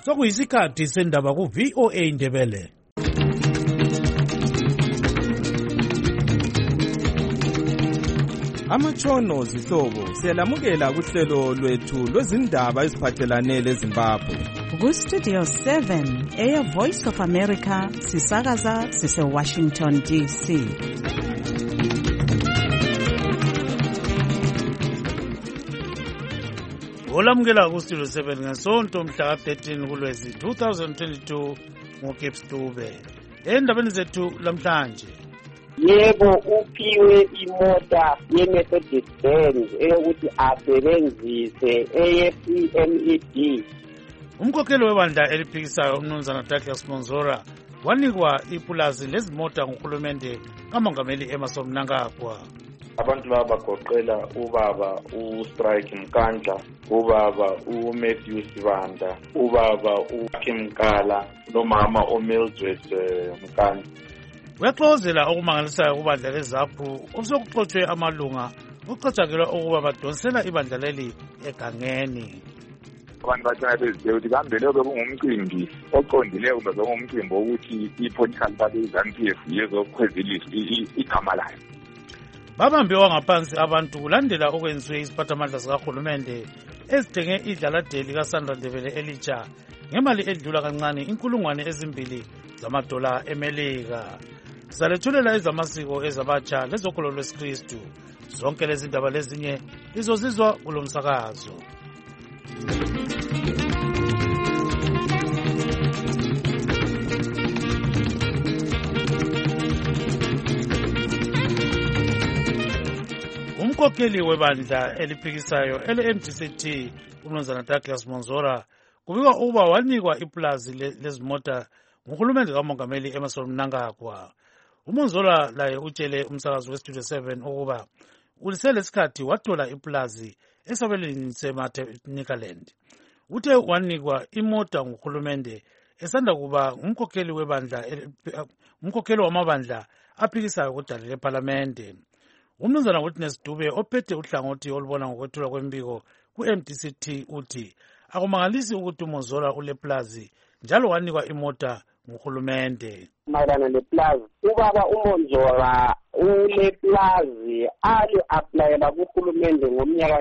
Sokuyisikhathi sendaba ku VOA Indebele. Amatshono zihlobo siyalamukela kuhlelo lwethu lwezindaba eziphathelane leZimbabwe. Ku-Studio 7 Air Voice of America sisakaza sise-Washington DC. Olamukela ku-Studio 7 ngesonto mhla ka-13 kuLwezi 2022 ngoGibbs Dube. Endabeni zethu lamhlanje. Yebo, uphiwe imota ye-Mercedes-Benz eyokuthi asebenzise eyeCMED. Umkhokheli webandla eliphikisayo umnumzana Douglas Monzora wanikwa ipulazi lezimota nguhulumende kamongameli Emmerson Mnangagwa. Abantu laba bagoqela ubaba uStrike Mkandla, ubaba uMatthew Sibanda, ubaba uKim Mkala nomama uMildred Mkandla. Uyaxozela okumangalisayo kubandla leZAPU osokuxotshwe amalunga ucatshakelwa ukuba badonsela ibandla leli egangeni. Abantu bathana bezithe ukuthi kambe lokho kungumcimbi oqondileyo kumbe kungumcimbi wokuthi i-political party iZANU-PF yezokhwezilisa igama layo. Babambe wangaphansi abantu kulandela okwenziwe isiphathamandla sikahulumende ezithenge idlaladeli kaSandra Ndebele elitsha ngemali edlula kancane $2,000 zamadola eMelika. Sizalethulela ezamasiko ezabatsha lezokholo lwesikristu. Zonke lezi ndaba lezinye lizozizwa kulo msakazo. Umkhokheli webandla eliphikisayo ele-MDCT umnumzana Douglas Monzora kubikwa ukuba wanikwa ipulazi lezimota nguhulumende kamongameli Emmerson Mnangagwa. uMonzora laye utshele umsakazo weStudio 7 ukuba uliselesikhathi wathola ipulazi esabelweni seMaternikaland. Uthe wanikwa imota nguhulumende esanda kuba umkhokheli wamabandla aphikisayo kudala leParlamente. Umnumzana Witness Dube ophethe uhlangothi olubona ngokwethulwa kwembiko ku-MDCT uthi akumangalisi ukuthi uMonzora uleplazi njalo wanikwa imota nguhulumende. Mayelana leplazi, ubaba uMonzora uleplazi ali-aplayela kuhulumende ngomnyaka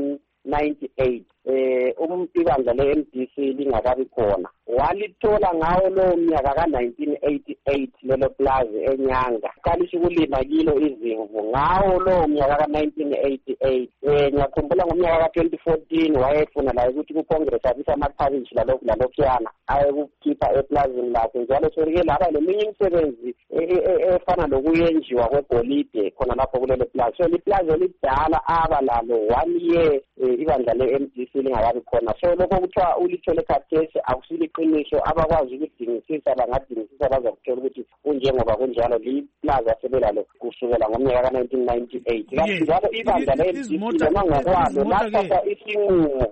ka-1998 ibandla le-MDC lingakabi khona. Walithola ngawo lowo mnyaka ka-1988 lelo plazi eNyanga. Qalisha ukulima kilo izimvu ngawo lowo mnyaka ka-1988. Ngiyakhumbula ngomnyaka ka-2014 wayefuna la ukuthi ku-Congress abise amakhabishi lalokhuyana ayekukhipha eplazini lakhe. Njalo selike laba leminye imisebenzi efana lokuyenjiwa kwegolide khona lapho kulelo plazi. So liplazi elidala aba lalo 1 year ibandla le-MDC lingakabi khona. So lokho kuthiwa ulithole khathesi akusiliqiniso, abakwazi ukudingisisa bangadingisisa bazakuthola ukuthi kunjengoba kunjalo liplaza sebelalo kusukela ngomnyaka ka-1998. Njalo ibandla le-MDC noma ngokwalo lathatha isinqumo.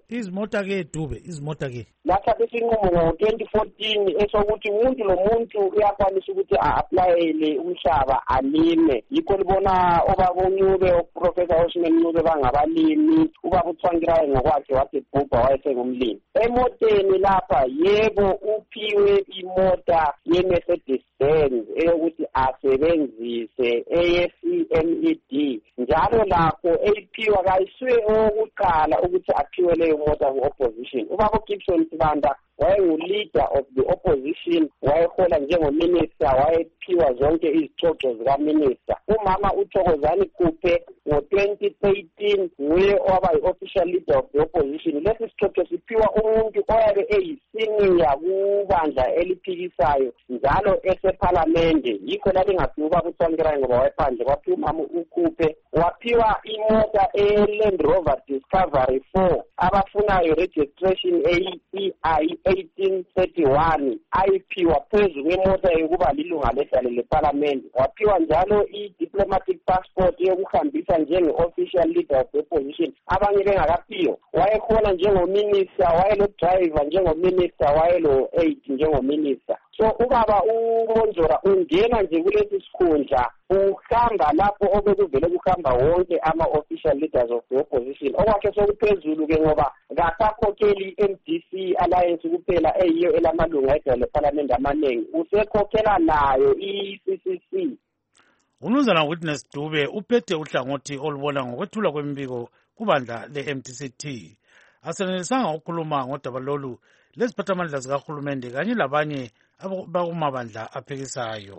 Izimota ke lathatha isinqumo ngo-2014 esokuthi umuntu lomuntu uyakwanisa ukuthi a-aplayele umhlaba alime. Yikho libona obaba uNyube, uProfessor Osman Nyube bangabalimi, ubaba uThwangirayo ngokwakhe wathi bhubha wayesengumlimi. Emoteni lapha yebo uphiwe imota ye-Mercedes-Benz eyokuthi asebenzise eyeCMED. Njalo lapho eyiphiwa kayisuye owokuqala ukuthi aphiwe leyo mota ku-opposition. Ubaba uGibson Sibanda wayengu-leader of the opposition, wayehola njengominister, wayephiwa zonke izixoxo zikaminister. Umama uThokozani Kuphe ngo-2013 nguye owaba yi-official leader of the opposition. Lesi sixoxo siphiwa umuntu oyabe eyisenior kubandla eliphikisayo njalo eseParlamente. Yikho lalingaphiwa ubaba uThwangirayo ngoba wayephandle, kwaphiwa umama uKuphe. Waphiwa imota e-Land Rover Discovery 4 abafunayo registration EI 1831 ayiphiwa phezu kwemota yokuba lilunga ledale leParlamente. Waphiwa njalo i-diplomatic passport yokuhambisa njenge-official leader of the opposition. Abanye bengakaphiwa. Wayehola njengominister, wayelo-driver njengominister, wayelo-aide njengominister. So ubaba uMonzora ungena nje kulesi sikhundla uhamba lapho obekuvele kuhamba wonke ama-official leaders of the opposition. Okwakhe sokuphezulu ke ngoba kasakhokheli i-MDC Alliance kuphela eyiyo elamalunga edale parliament amaningi, usekhokhela nayo i-CCC. Umnumzana Witness Dube uphethe uhlangothi olubona ngokwethulwa kwembiko kubandla le-MDCT. Asenelisanga ukukhuluma ngodaba lolu leziphathamandla zikahulumende kanye labanye bakumabandla aphikisayo.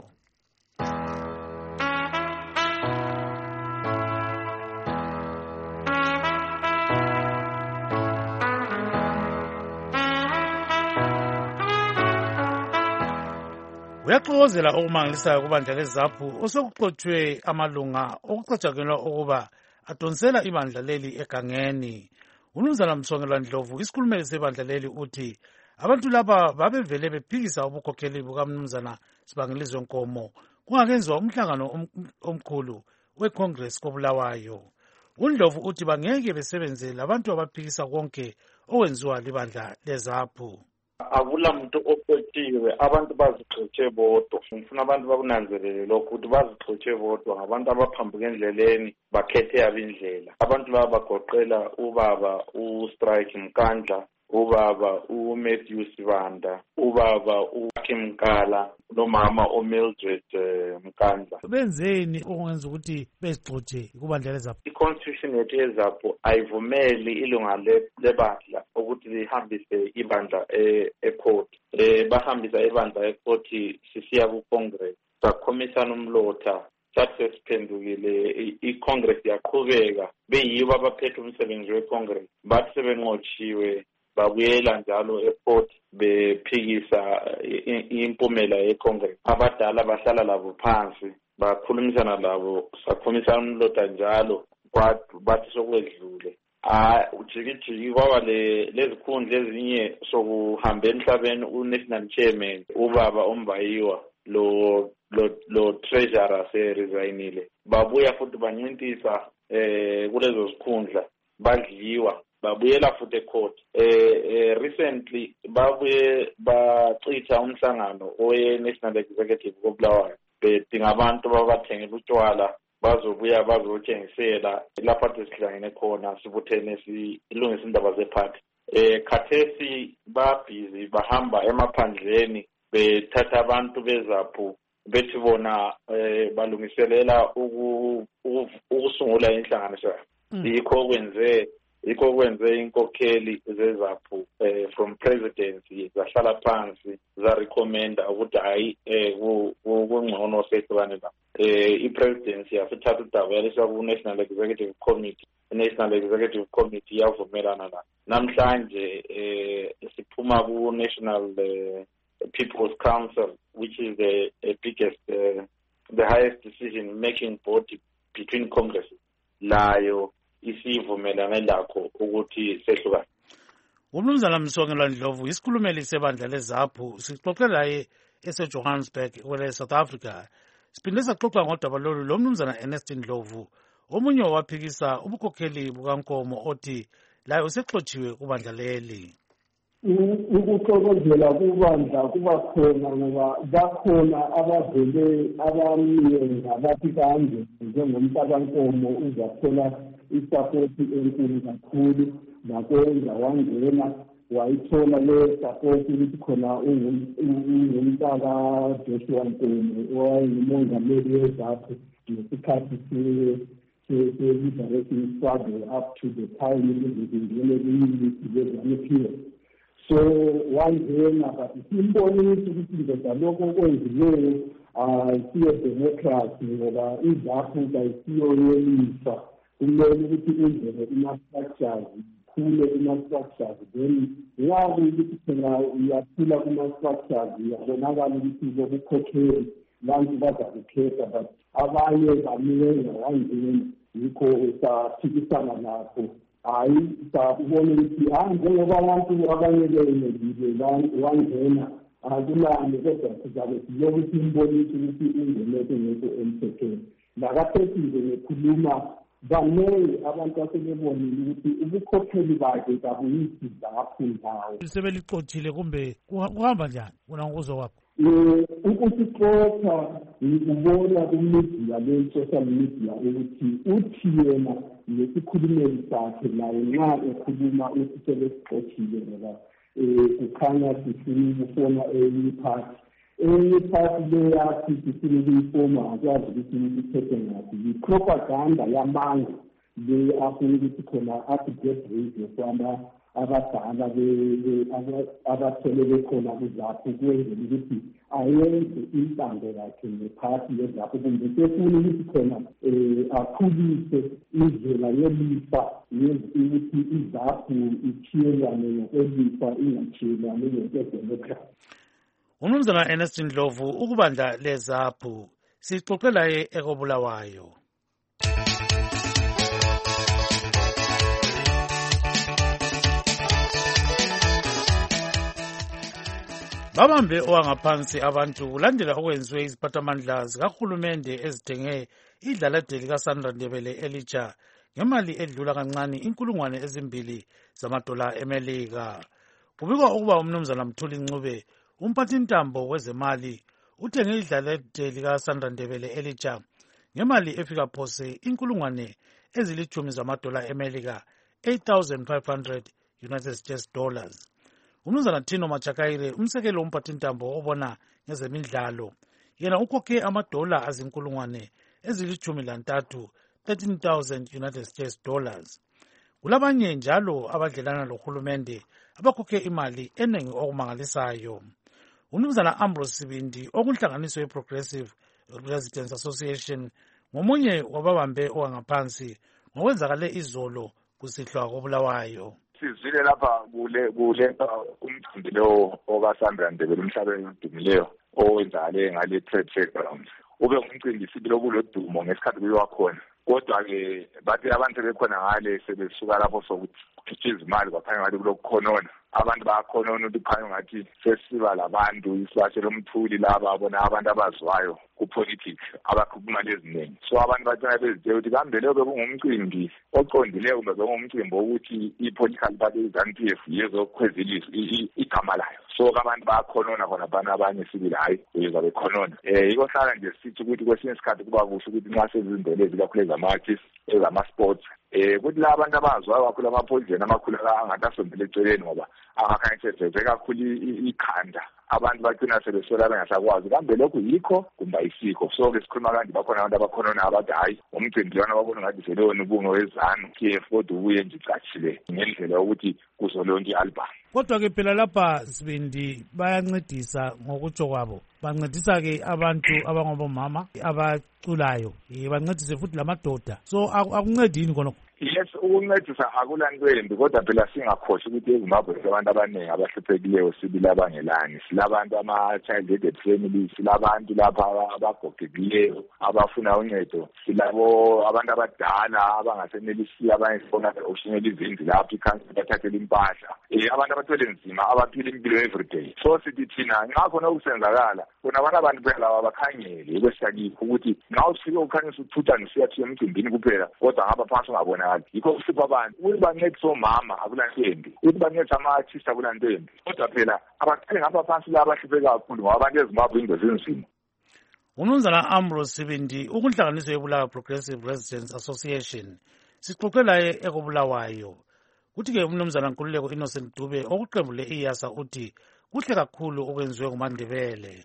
Uyaxokozela okumangalisayo kubandla leZAPHU osekuxotshwe amalunga okucatshangelwa ukuba adonsela ibandla leli egangeni. Umnumzana Msongelwa Ndlovu, isikhulumeli sebandla leli, uthi abantu laba babevele bephikisa ubukhokheli bukaMnumzana Sibangelizwe Nkomo kungakenziwa umhlangano omkhulu weCongress koBulawayo. uNdlovu uthi bangeke besebenze labantu abaphikisa konke okwenziwa libandla leZAPHU. Akula muntu ophethiwe, abantu bazixotshe bodwa. Ngifuna abantu bakunanzelele lokho ukuthi bazixotshe bodwa ngabantu abaphambuka endleleni bakhethe abindlela. Abantu laba bagoqela ubaba uStrike Mkandla, ubaba uMatthew Sibanda, ubaba uAkim Mkala, nomama oMildred Mkandla. Benzeni okwenza ukuthi bezixotshe kubandla leZAPHU? I-constitution yethu yeZAPHU ayivumeli ilunga lebandla ukuthi lihambise ibandla ecourt. Bahambisa ibandla ecourt sisiya ku-Congress sakhomisana umlotha sathi sesiphendukile i-Congress yaqhubeka beyibo abaphethe umsebenzi we-Congress bathi sebenqotshiwe babuyela njalo ecourt bephikisa impumela ye-Congress. Abadala bahlala labo phansi bakhulumisana labo sakhomisana umlotha njalo bathi sokwedlule. Ujikijiki kwaba lezikhundla ezinye sokuhamba emhlabeni uNational Chairman ubaba Ombayiwa lo treasurer se-resignile. Babuya futhi banyintisa kulezo zikhundla badliwa babuyela futhi ecourt. Recently babuye bacitha umhlangano owe-National Executive koBulawayo bedinga abantu babathengela utshwala bazobuya bazothengisela lapha sihlangene khona sibuthene silungisa indaba zephathi. Khathesi babhizi bahamba emaphandleni bethatha abantu beZAPHU bethi bona balungiselela ukusungula inhlanganiso. Yikho kwenze inkokheli zeZAPHU from presidency zahlala phansi zarecommenda ukuthi hayi kungcono sehlukane la. I-presidency yasithatha udaba yalisa ku-National Executive Committee. I-National Executive Committee yavumelana la. Namhlanje siphuma ku-National People's Council, which is the biggest, the highest decision-making body between Congresses. Layo isivumelane lakho ukuthi sehlukane. Umnumzana Msongelwa Ndlovu, isikhulumeli sebandla leZAPHU, sixoxe laye eseJohannesburg kwele South Africa. Siphinde saxoxa ngodaba lolu lomnumzana Ernestine Ndlovu, omunye waphikisa ubukhokheli bukaNkomo othi laye usexotshiwe kubandla leli. Ukuxokozela kubandla kuba khona ngoba bakhona abavele abamiyenga bathi kanje njengomntakankomo uzathola isapoti enkulu kakhulu nakwenza wangena wayithola le sapoti ukuthi khona ungumntaka Joshua Nkomo owayengumongameli weZAPHU ngesikhathi se-liberating struggle up to the time period. So wangena but simbonisa ukuthi ndoda lokho okwenzileyo siye-democracy ngoba iZAPHU kayisiyo yelisa. Kumele ukuthi indlela ima-structures khule ima-structures then nxa kuyukuthi phela uyaphula kuma-structures uyabonakala ukuthi lokukhokheli bantu bazakukhetha but abanye bamiyenga wangena yikho saphikisana lakho. Hayi sakubona ukuthi njengoba abantu abanye beyenelile wangena akulani kodwa sizabe siyokuthi imbonise ukuthi ungeneke ngekho emthethweni. Nakathethi nje ngekhuluma banele abantu asebebonile ukuthi ubukhokheli bakhe kabuyisi ZAPHU ndawo. Sebelixothile kumbe kuhamba njani wena ngokuzwa kwakho? Ukusixoxa ngikubona kumedia le-social media ukuthi uthi yena ngesikhulumeli sakhe naye nxa ekhuluma uthi sebesixoxile ngoba kukhanya sifuna ukufona enye iphathi le yathi sifuna ukuyifoma akwazi ukuthi niphethe ngathi yi-propaganda yamanga le afuna ukuthi khona athi-get radio kwama abadala abathole bekhona kuzapho kwenzela ukuthi ayenze intando yakhe nephathi yezapho kumbe sefuna ukuthi khona akhulise indlela yelifa ukuthi izapho ichiyelane ngokwelifa ingachiyelane ngokwedemokhrasi. Umnumzana Ernest Ndlovu, ukubandla lezapho sixoxe laye ekobulawayo. Babambe owangaphansi abantu kulandela okwenziwe iziphathamandla zikahulumende ezithenge idlaladeli likaSandra Ndebele elitsha ngemali edlula kancane $2,000 eMelika. Kubikwa ukuba umnumzana Mthuli Ncube, umphathintambo wezemali, uthenge idlaladeli likaSandra Ndebele elitsha ngemali efika phose $10,000 eMelika, $8,500 United States dollars. Umnumzana Tino Machakaire, umsekelo womphathintambo obona ngezemidlalo, yena ukhokhe amadola $13,000, $13,000 United States dollars. Kulabanye njalo abadlelana lohulumende abakhokhe imali eningi okumangalisayo. Umnumzana Ambrose Sibindi, okunhlanganiso ye-Progressive Residents Association, ngomunye wababambe owangaphansi ngokwenzakale izolo kusihlwa kobulawayo. Sizwile lapha kule umcimbi lo okaSandra Ndebele umhlabeni odumileyo owenzakale ngale trade fairgrounds. Ube umcimbi sibilo kulodumo ngesikhathi kuyiwakhona. Kodwa-ke bathi abantu bekhona ngale sebesuka lapho sokukhitshiza imali kwakhanya ngathi kulokukhonona. Abantu bayakhonona ukuthi kukhanya ngathi sesiba labantu isibashe lomthuli laba abona abantu abaziwayo ku-politics abakhuluma imali eziningi. So abantu bathina bezitshela ukuthi kambe leyo bekungumcimbi oqondileyo kumbe bekungumcimbi wokuthi i-political party i-ZANU-PF yezokhweza ilizwi igama layo. So abantu bayakhonona khona bana abanye sibili hayi uyeza bekhonona. Yiko hlala nje sithi ukuthi kwesinye isikhathi kuba kuhle ukuthi nxa sezindlela ezikakhulu ezama-artists ezama-sports kuthi la abantu abaziwayo kakhulu amaphoyizeni amakhulu angathi asondele eceleni ngoba angakhanyisezeze kakhulu ikhanda. Abantu bagcina sebeswela bengasakwazi kambe lokhu yikho kumbe ayisikho. So-ke sikhuluma kanje bakhona abantu abakhonona abathi hayi umcimbi lwana babona ngathi seloni ubunge weZANU-PF kodwa ubuye nje icatshile ngendlela yokuthi kuzolonke i-album. Kodwa-ke phela lapha Sibindi bayancedisa ngokutsho kwabo, bancedisa-ke abantu abangobomama abaculayo, bancedise futhi lamadoda. So akuncedi yini khonokho? Yes, ukuncedisa akulanto kodwa phela singakhohlwa ukuthi eZimbabwe abantu abaningi abahluphekileyo sibili abangelani. Silabantu ama-child-headed families, silabantu lapha abagogekileyo abafuna uncedo, silabo abantu abadala abangasenelisi abanye sibona okushinela izindlu lapho ikhansi bathathela impahla, abantu abathwele nzima abaphila impilo everyday. So sithi thina nxa khona okusenzakala khona abantu phela abakhangele kwesakipho ukuthi nxa ufike ukhanyisa ukuthutha ngisiyathi emcimbini kuphela kodwa ngapha phansi ungabona yikho kuhlupha abantu ukuthi bancedise omama akulantembi, ukuthi bancedise ama-artist akulantembi. Kodwa phela abathele ngapha phansi la abahluphe kakhulu ngoba abantu eZimbabwe ingozi enzima. Umnumzana Ambrose Sibindi, ukunhlanganiso yebulawayo Progressive Residents Association, sixoxe laye ekobulawayo. Kuthi-ke umnumzana Nkululeko Innocent Dube okuqembu le-IYASA uthi kuhle kakhulu okwenziwe nguMandebele.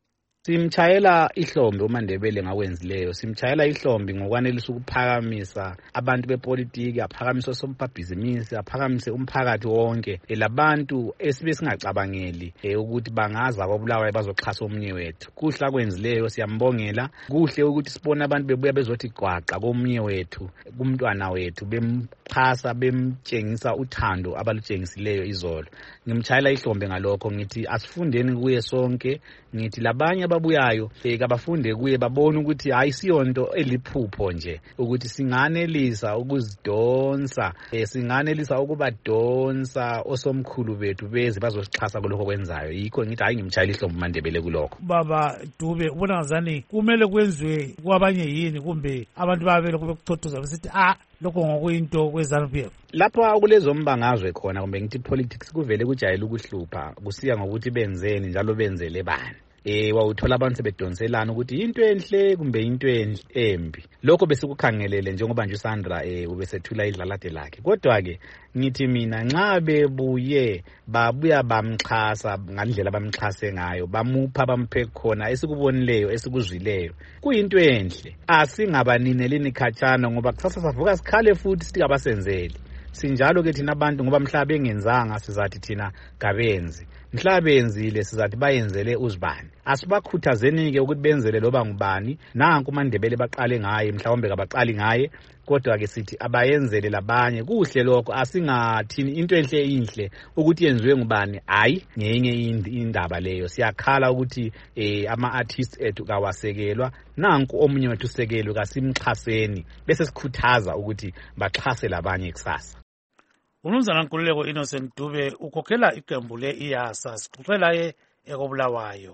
Simchayela ihlombe uMandebele ngakwenzileyo, simchayela ihlombe ngokwanelisa ukuphakamisa abantu bepolitiki, aphakamisa osombabhizinisi, aphakamise umphakathi wonke, labantu esibe singacabangeli ukuthi bangaza kobulawayo bazoxhasa omunye wethu. Kuhle akwenzileyo, siyambongela. Kuhle ukuthi sibone abantu bebuya bezothi gwaqa komunye wethu, kumntwana wethu, bemxhasa, bemtshengisa uthando abalutshengisileyo izolo. Ngimchayela ihlombe ngalokho, ngithi asifundeni kuye sonke, ngithi labanye ababuyayo kabafunde kuye babone ukuthi ayisiyonto eliphupho nje ukuthi singanelisa ukuzidonsa, singanelisa ukubadonsa osomkhulu bethu beze bazosixhasa kulokho kwenzayo. Yikho ngithi hayi ngimchayela ihlombe uMandebele kulokho. Baba Dube, ubona ngazani kumele kwenziwe kwabanye yini kumbe abantu babele kube kuchothoza besithi lokho ngokuyinto kweZANU-PF? Lapho kulezo mbangazwe khona kumbe ngithi politics kuvele kujayele ukuhlupha kusiya ngokuthi benzeni njalo benzele bani. wawuthola abantu sebedonselana ukuthi into enhle kumbe into embi. Lokho besikukhangelele njengoba nje uSandra ubesethula idlalade lakhe. Kodwa-ke ngithi mina nxa bebuye babuya bamxhasa ngandlela bamxhase ngayo, bamupha bamphe khona esikubonileyo esikuzwileyo, kuyinto enhle. Asingabaninelini khatshana ngoba kusasa savuka sikhale futhi sithi abasenzeli. Sinjalo ke thina abantu ngoba mhla bengenzanga sizathi thina kabenzi, mhla benzile sizathi bayenzele uzibani. Asibakhuthazeni ke ukuthi benzele loba ngubani. Nanku uMandebele baqale ngaye, mhlawumbe kabaqali ngaye, kodwa ke sithi abayenzele labanye. Kuhle lokho, asingathini into enhle inhle ukuthi yenziwe ngubani, hayi ngenye indaba leyo. Siyakhala ukuthi ama-artists ethu kawasekelwa. Nanku omunye wethu usekelwe, kasimxhaseni bese sikhuthaza ukuthi baxhase labanye kusasa. Umnumzana Nkululeko Innocent Dube ukhokhela iqembu le-IASA, sixoxela ye ekobulawayo.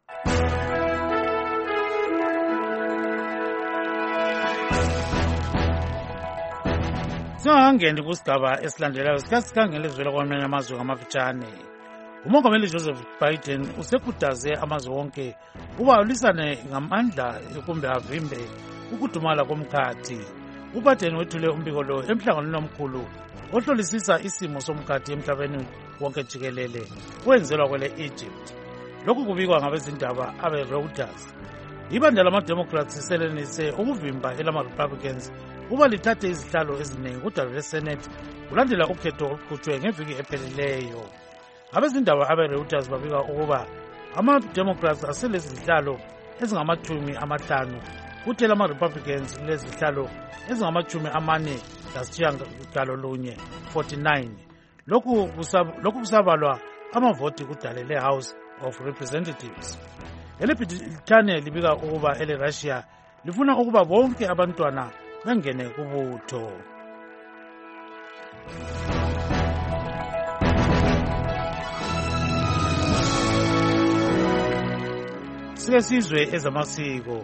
Singangeni kusigaba esilandelayo sikhangele ezivela kwamanye amazwe ngamafitshane. Umongameli Joseph Biden usekhuthaze amazwe wonke ukuba alisane ngamandla kumbe avimbe ukudumala komkhathi. UBiden wethule umbiko lo emhlanganweni omkhulu ohlolisisa isimo somkhathi emhlabeni wonke jikelele wenzelwa kwele Egypt. Lokhu kubikwa ngabezindaba abe-Reuters. Ibandla lama-Democrats selenise ukuvimba elama-Republicans uba lithathe izihlalo eziningi kudaba lwe-Senate kulandela ukhetho oluqhutshwe ngeviki ephelileyo. Abezindaba abe-Reuters babika ukuba ama-Democrats aselezihlalo ezingama-50 kuthela ama-Republicans lezihlalo ezingama-49 49. Lokhu kusabalwa amavoti kudale le-House of Representatives. EleBrithani libika ukuba ele-Russia lifuna ukuba bonke abantwana bengene kubutho. Sike sizwe ezamasiko.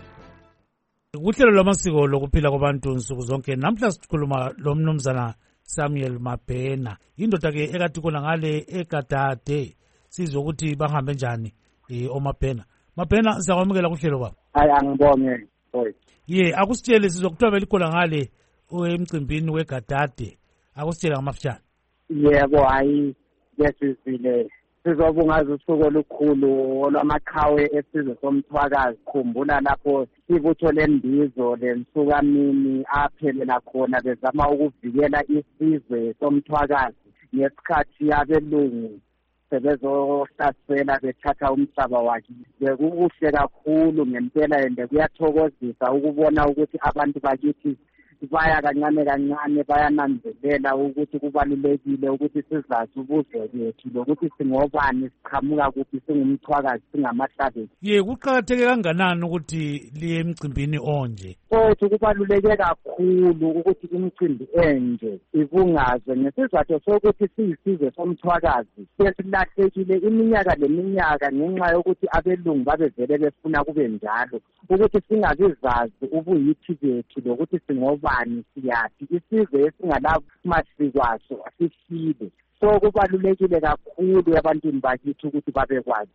Kuhlelo lwamasiko lokuphila kwabantu nsuku zonke, namhla sikhuluma lo mnumzana Samuel Mabhena, indoda ke ekathi khona ngale eGadade. Sizwe ukuthi bahambe njani oMabhena. Mabhena, siyakwamukela kuhlelo baba. Hayi, angibonge boy. Akusitshele sizwe kuthiwa belikhona ngale emcimbini weGadade. Akusitshela ngamafitshane. Yebo, hayi yesizile. Sizobungaza usuku olukhulu olwamaqhawe esizwe somthwakazi. Khumbula lapho ibutho lembizo lensukamini aphelela khona bezama ukuvikela isizwe somthwakazi ngesikhathi abelungu sebezohlasela bethatha umhlaba wakhe. Bekukuhle kakhulu ngempela ende kuyathokozisa ukubona ukuthi abantu bakithi baya kancane kancane bayananzelela ukuthi kubalulekile ukuthi sizazi ubuzwe bethu lokuthi singobani, siqhamuka kuphi, singumthwakazi, singamahlabesi. Kuqakatheke kanganani ukuthi liye emcimbini onje? Kubaluleke kakhulu ukuthi imicimbi enje ibungazwe ngesizathu sokuthi siyisizwe somthwakazi sesilahlekile iminyaka leminyaka ngenxa yokuthi abelungu babevele befuna kube njalo, ukuthi singabizazi ubuyithi bethu lokuthi singobani, siyaphi, isizwe esingalamasiko aso asifile. Kubalulekile kakhulu ebantwini bakithi ukuthi babekwazi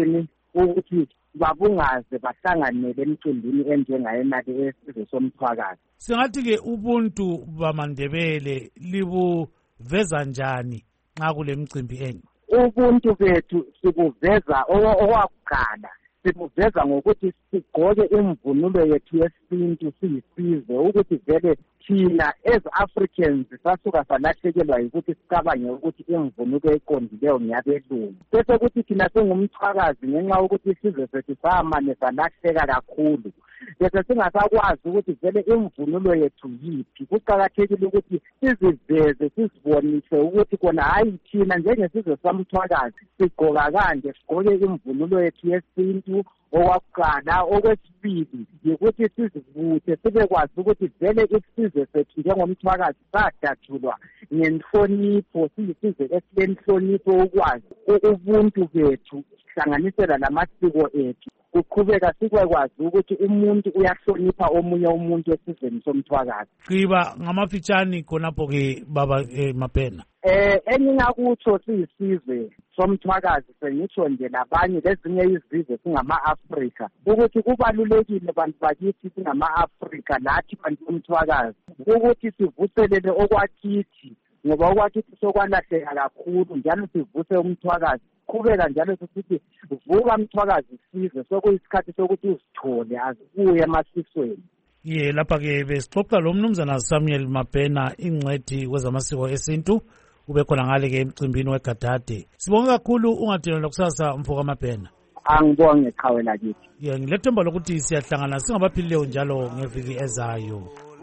ukuthi babungaze bahlanganele emcimbini enjengayena-ke esizwe somthwakazi. Singathi-ke ubuntu bamaNdebele libuveza njani nxa kule mcimbi enye? Ubuntu bethu sibuveza owakuqala, sibuveza ngokuthi sigqoke imvunulo yethu yesintu siyisizwe, ukuthi vele thina as Africans sasuka salahlekelwa yikuthi sicabange ukuthi imvunulo eqondileyo ngiyabelungu, bese kuthi thina singumthwakazi ngenxa yokuthi isizwe sethu samane salahleka kakhulu, bese singasakwazi ukuthi vele imvunulo yethu yiphi. Kuqakathekile ukuthi siziveze, sizibonise ukuthi kona hayi thina njengesizwe samthwakazi sigqoka kanje, sigqoke imvunulo yethu yesintu. Owakuqala. Okwesibili yikuthi sizivuthe sibekwazi ukuthi vele isizwe sethu njengomthwakazi sadatshulwa ngenhlonipho, siyisizwe esilenhlonipho, ukwazi ubuntu bethu hlanganisela lamasiko ethu. kuqhubeka sikwekwazi ukuthi umuntu uyahlonipha omunye umuntu esizweni somthwakazi. Qiba ngamafitshane khonapho-ke baba Mapena. Engingakutsho siyisizwe somthwakazi sengitsho nje labanye lezinye izizwe singama-Afrika ukuthi kubalulekile bantu bakithi singama-Afrika lathi bantu bomthwakazi ukuthi sivuselele okwakithi ngoba okwakithi sokwalahleka kakhulu njalo sivuse umthwakazi. Qhubeka njalo sithi vuka mthwakazi sizwe sokuyisikhathi sokuthi uzithole azibuye emasisweni. Lapha-ke besixoxa lo mnumzana Samuel Mapena ingcwethi kwezamasiko esintu ube khona ngale-ke emcimbini wegadade. Sibonge kakhulu ungadinelwa kusasa mfoka Mapena. Angibonge qhawe lakithi. Ngilethemba lokuthi siyahlangana singabaphilileyo njalo ngeviki ezayo.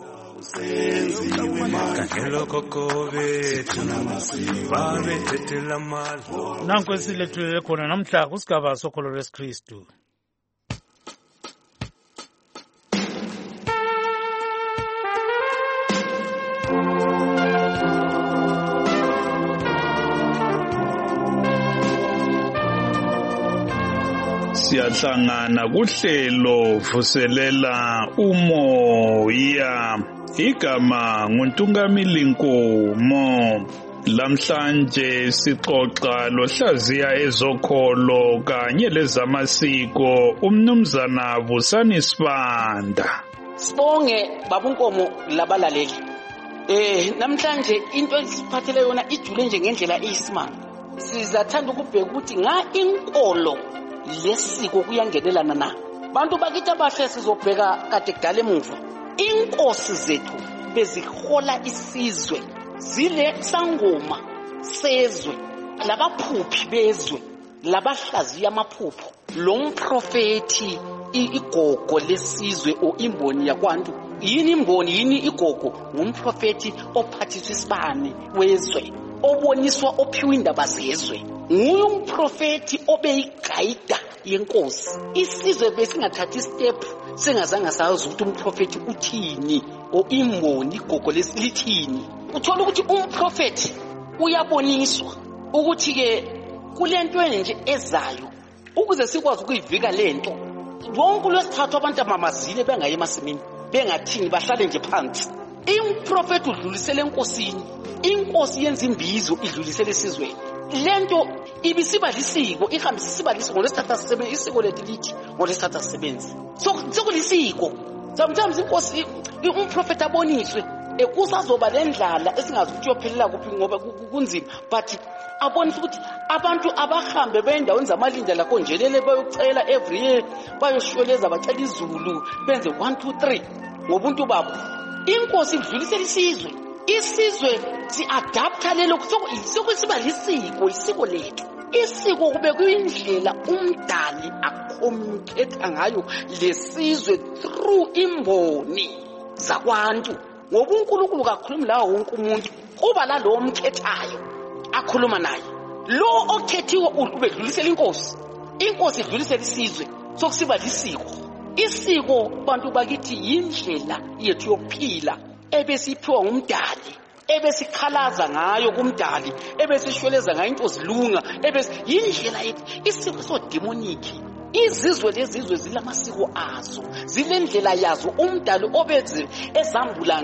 Nanku esilethulele khona namhla kusigaba sokholo lwesikristu. Siyahlangana kuhlelo vuselela umoya. Igama nguNtungamili Nkomo. Lamhlanje sixoxa lohlaziya ezokholo kanye lezamasiko umnumzana Vusani Sibanda. Sibonge babunkomo labalaleli. Namhlanje into esiphathele yona ijule nje ngendlela eyisimanga. Sizathanda ukubheka ukuthi inkolo lesiko kuyangenelana na. Bantu bakithi abahle sizobheka kade kudala emuva. Inkosi zethu bezihola isizwe zile sangoma sezwe labaphuphi bezwe labahlaziya amaphupho lo mprofeti igogo lesizwe o imboni yakwantu. Yini imboni yini igogo? Ngumprofeti ophathiswa isibane wezwe oboniswa ophiwa indaba zezwe. Nguye umprofeti obeyigayida yenkosi. Isizwe besingathathi step singazange sazi ukuthi umprofeti uthini o imboni igogo lesilithini. Uthola ukuthi umprofeti uyaboniswa ukuthi ke kulento nje ezayo ukuze sikwazi ukuyivika lento. Wonke lwesithathu abantu amamazile bengaye emasimini bengathini bahlale nje phansi. Umprofeti udlulisele enkosini. Inkosi yenza imbizo idlulisele esizweni. Lento ibisiba lisiko ihambisa isiba lisiko ngolesithatha sisebenza isiko lethu lithi ngolesithatha sisebenza. So sekulisiko. Sometimes inkosi umprofeti aboniswe kusazoba lendlala esingazi ukuthi yophelela kuphi ngoba kunzima but abonisa ukuthi abantu abahambe beendaweni zamalindela konjelele bayocela every year bayoshweleza bacela izulu benze 1 2 3 ngobuntu babo. Inkosi idlulisela isizwe. Isizwe si-adapta lelo sokusiba lisiko isiko lethu. Isiko kube kuyindlela umdali akomukhetha ngayo lesizwe through imboni zakwantu. Ngoba uNkulunkulu kakhulumi lawo wonke umuntu kuba la lo omkhethayo akhuluma naye. Lo okhethiwe ubedlulisela inkosi. Inkosi idlulisela isizwe sokusiba lisiko. Isiko bantu bakithi yindlela yethu yokuphila ebesiphiwa ngumdali, ebesikhalaza ngayo kumdali, ebesishweleza ngayo into zilunga, yindlela yethu. Isiko so demonic. Izizwe lezizwe zilamasiko azo, zilendlela yazo umdali obeze ezambula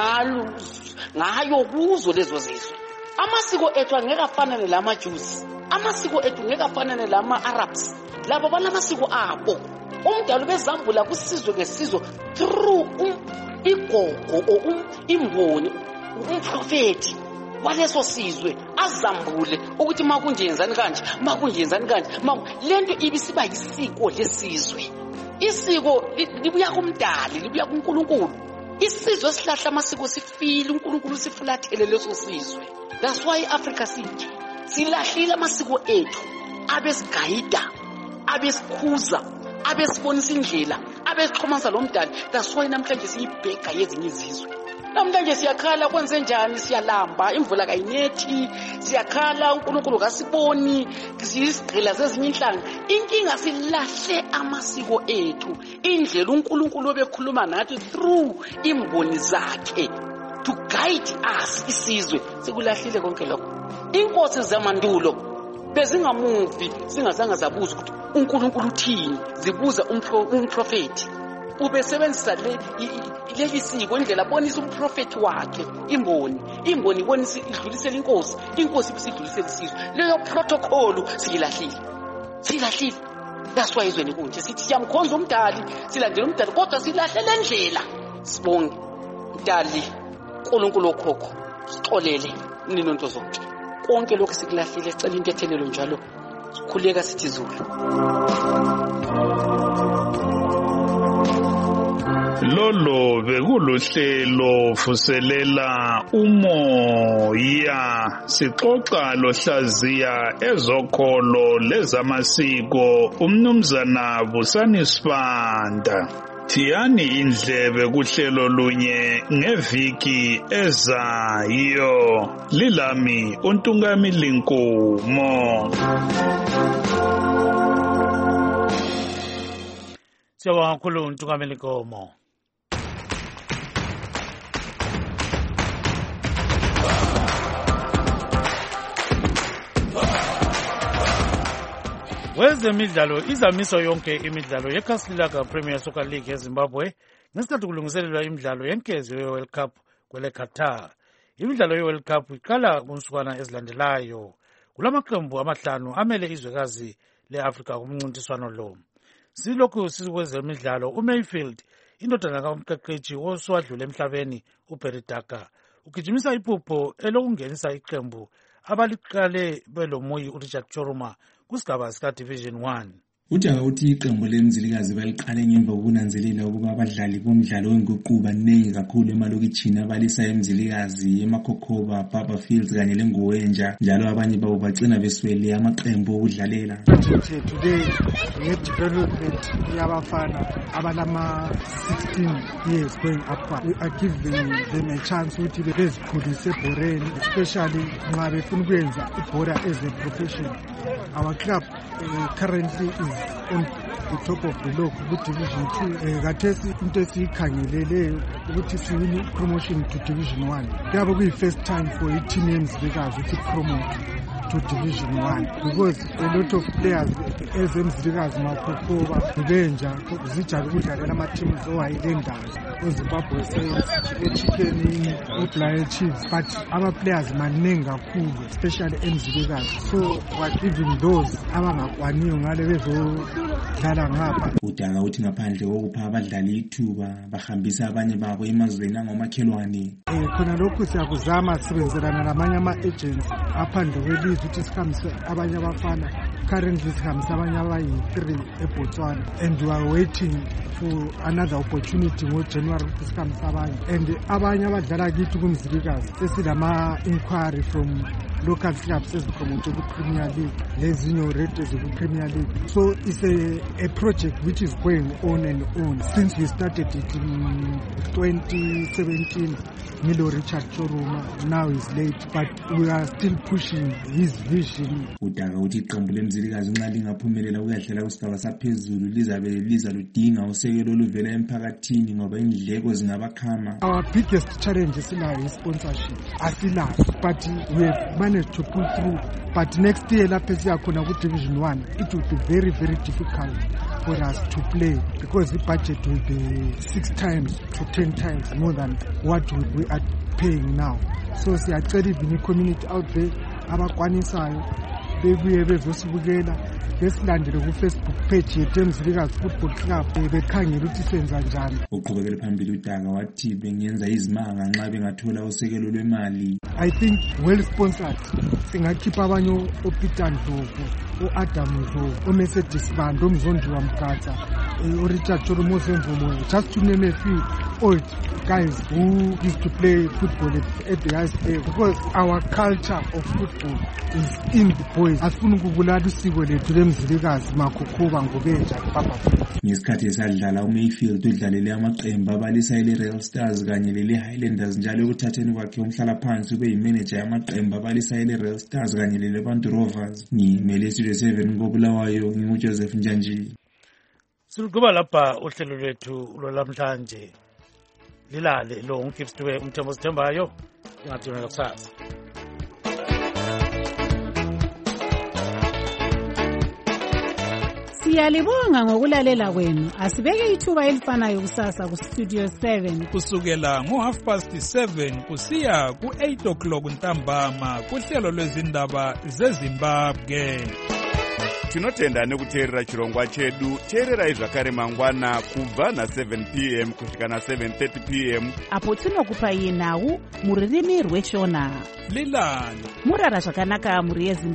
ngayo kuzo lezo zizwe. Amasiko ethu angeke afanane lamaJews. Amasiko ethu ngeke afanane lama-Arabs. Labo banamasiko abo. Umdali bezambula kusizwe ngesizwe through igogo imboni umprofeti waleso sizwe azambule ukuthi makunjenzani kanje makunjenzani kanje lento ibisiba yisiko lesizwe. Isiko libuya kumdali libuya kuNkulunkulu. Isizwe sihlahla amasiko sifile uNkulunkulu sifulathele leso sizwe. That's why Africa sinje silahlile amasiko ethu abesigayida abesikhuza abesibonisa indlela abesixhumanisa lo mdali. That's why namhlanje siyibheka yezinye izizwe. Namhlanje siyakhala kwenze njani, siyalamba imvula kayinethi, siyakhala uNkulunkulu kasiboni, siyisigqila zezinye inhlanga. Inkinga silahle amasiko ethu, indlela uNkulunkulu obekhuluma nathi through imboni zakhe to guide us isizwe. Sikulahlile konke lokho. Inkosi zamandulo bezingamuvi singazange zabuza ukuthi uNkulunkulu uthini, zibuza umprofeti. Ubesebenzisa leli siko indlela bonisa umprofeti wakhe, imboni ibonisa idlulisela inkosi isidlulisela isizwe. Leyo protocol siyilahlile. That's why izweni kunje sithi siyamkhonza umdali, silandela umdali, kodwa silahlele endlela. Sibonge Mdali, uNkulunkulu okhokho, sixolele ninonto zonke. Konke lokho sikulahlile, sicela into ethelelo njalo. Sikhuleka sithi Zulu. Lolo bekuluhlelo vuselela umoya, sixoxa lohlaziya ezokholo lezamasiko umnumzana Busani Sibanda. Thiyani indlebe kuhlelo lunye ngeviki ezayo. Lilami uNtungamili Nkomo. Siyabonga kakhulu uNtungamili Nkomo. Wezemidlalo izamiso yonke imidlalo yeKhasililaga Premier Soccer League eZimbabwe ngesikhathi kulungiselelwa imidlalo yenkezo ye-World Cup kwele Qatar. Imidlalo ye-World Cup iqala kunsukwana ezilandelayo. Kulamaqembu amahlanu amele izwekazi le-Afrika kumncintiswano lo. Silokhu sikwezemidlalo uMayfield indodana kaMqeqeshi oswadlule emhlabeni uBeridaka ugijimisa iphupho elokungenisa iqembu abaliqale belomoyi uRichard Choruma kusigaba sika Division 1. Udaba uthi iqembu lemzilikazi baliqale ngemva kokunanzelela ukuba abadlali bomdlalo wenguquko baningi kakhulu emalokitshini abalisa emzilikazi, eMakhokhoba, Barberfields kanye leNgowenja, njalo abanye babo bagcina beswele amaqembu okudlalela. Today we development yabafana abalama 16 years going up. We are giving them a chance ukuthi bezikhulise ebhoreni, especially nxa befuna ukwenza ibhora as a profession. Our club currently is on the top of the log with Division 2. Kathesi into esiyikhangeleleyo ukuthi siwini promotion to Division 1. Kuyabe kuyi-first time for i-team yemzilikazi ukuthi promote to Division 1 because a lot of players ezemzilikazi Makhokhoba, Ubenja zijake ukudlalela ama-teams oHighlanders, oZimbabwe Saints, eChicken, uBlair Chiefs, but ama-players maningi kakhulu especially emzilikazi, so we're giving those abangakwaniyo ngale bezodlala ngapha. Udala uthi ngaphandle kokupha abadlali ithuba bahambisa abanye babo emazweni angomakhelwane. Khona lokhu siyakuzama sisebenzelana namanye ama-agents aphandle kwelizwe ukuthi sihambise abanye abafana. Currently sihambisa abanye abayi-3 eBotswana and we are waiting for another opportunity ngoJanuary ukuthi sihambise abanye, and abanye abadlala kithi kumzilikazi sesilama-inquiry from local clubs ezipromote ku-Premier League lezinye already eziku-Premier League. So it's a project which is going on and on since we started it in 2017. Milo Richard Choruma now is late, but we are still pushing his vision. Udaka uthi iqembu lemzilikazi nxa lingaphumelela ukuyadlala kusigaba saphezulu lizabe lidinga usekelo oluvela emphakathini ngoba indleko zingabakhama. Our biggest challenge isilayo yi-sponsorship. Asilayo, but we have managed to pull through. But next year lapho siyakhona ku-Division 1, it will be very, very difficult for us to play because the budget will be 6 times to 10 times more than what we are paying now. So siyacela even community out there abakwanisayo bebuye bezosibukela besilandele ku-Facebook page yethu emzilikazi football club bekhangela ukuthi senza njani. Uqhubekele phambili Udaka wathi bengenza izimanga nxa bengathola usekelo lwemali. I think well sponsored singakhipha abanye oPeter Ndlovu, uAdam Ndlovu, uMercedes Bando, uMzondiwa Mgata, uRichard Choruma Semvumo, just to name a few old guys who used to play football at the highest level, because our culture of football is in the boys. Asifuna ukubulala isiko lethu lemzilikazi Makhokhoba, Ngobenja, Barberfields. Ngesikhathi esadlala uMayfield udlalele amaqembu abalisa ile-Real Stars kanye lele-Highlanders, njalo ekuthatheni kwakhe umhlalaphansi ube yimanager yamaqembu abalisa ile-Real Stars kanye lele-Bantu Rovers. Ngimele Studio 7 koBulawayo, nginguJoseph Njanji. Siluqhuba lapha uhlelo lwethu lwalamhlanje. Lilale lo uMgibsitwe uMthembu Sithembayo, ingathina kusasa. Siyalibonga ngokulalela kwenu. Asibeke ithuba elifanayo kusasa ku Studio 7 kusukela ngo7:30 kusiya ku8 o'clock ntambama kuhlelo lwezindaba zeZimbabwe. Tinotenda nekuteerera chirongwa chedu. Teererai zvakare mangwana kubva na7 p.m. kusvika na7:30 p.m. apo tinokupai nhau muririmi rweshona. Lilani murara zvakanaka muri yeZimbabwe.